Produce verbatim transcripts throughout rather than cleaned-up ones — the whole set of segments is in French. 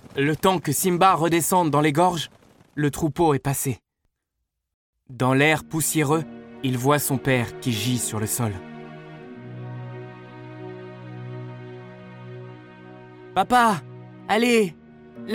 Le temps que Simba redescende dans les gorges, le troupeau est passé. Dans l'air poussiéreux, il voit son père qui gît sur le sol. « Papa, allez, lève-toi !»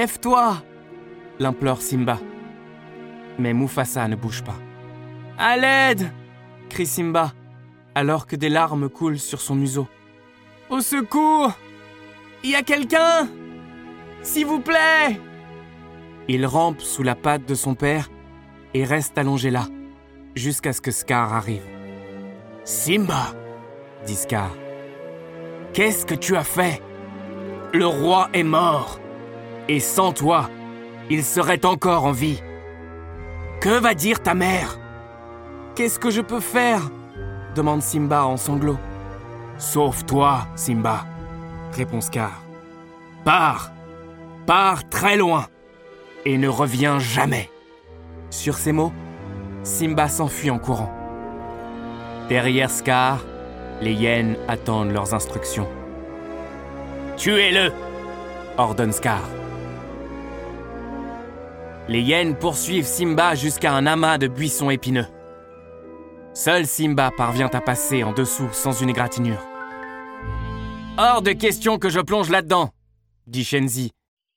l'implore Simba. Mais Mufasa ne bouge pas. « À l'aide !» crie Simba, alors que des larmes coulent sur son museau. « Au secours ! Il y a quelqu'un ! S'il vous plaît !» Il rampe sous la patte de son père et reste allongé là, jusqu'à ce que Scar arrive. « Simba !» dit Scar. « Qu'est-ce que tu as fait ? Le roi est mort, et sans toi, il serait encore en vie. Que va dire ta mère ? Qu'est-ce que je peux faire ? demande Simba en sanglots. Sauve-toi, Simba, répond Scar. Pars, pars très loin, et ne reviens jamais. Sur ces mots, Simba s'enfuit en courant. Derrière Scar, les hyènes attendent leurs instructions. Tuez-le, ordonne Scar. Les hyènes poursuivent Simba jusqu'à un amas de buissons épineux. Seul Simba parvient à passer en dessous sans une égratignure. « Hors de question que je plonge là-dedans !» dit Shenzi,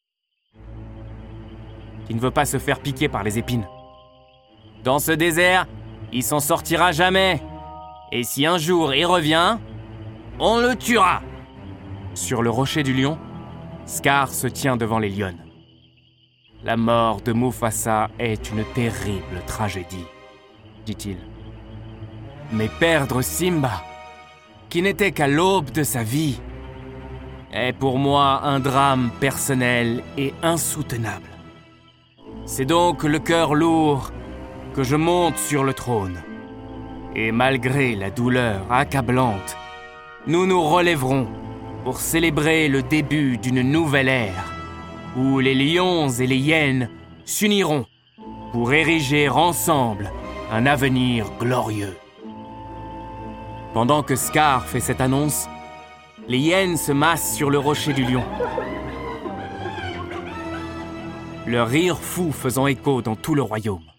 qui ne veut pas se faire piquer par les épines. « Dans ce désert, il s'en sortira jamais. Et si un jour il revient, on le tuera !» Sur le rocher du lion, Scar se tient devant les lionnes. « La mort de Mufasa est une terrible tragédie, dit-il. Mais perdre Simba, qui n'était qu'à l'aube de sa vie, est pour moi un drame personnel et insoutenable. C'est donc le cœur lourd que je monte sur le trône. Et malgré la douleur accablante, nous nous relèverons pour célébrer le début d'une nouvelle ère, où les lions et les hyènes s'uniront pour ériger ensemble un avenir glorieux. » Pendant que Scar fait cette annonce, les hyènes se massent sur le rocher du lion. Leur rire fou faisant écho dans tout le royaume.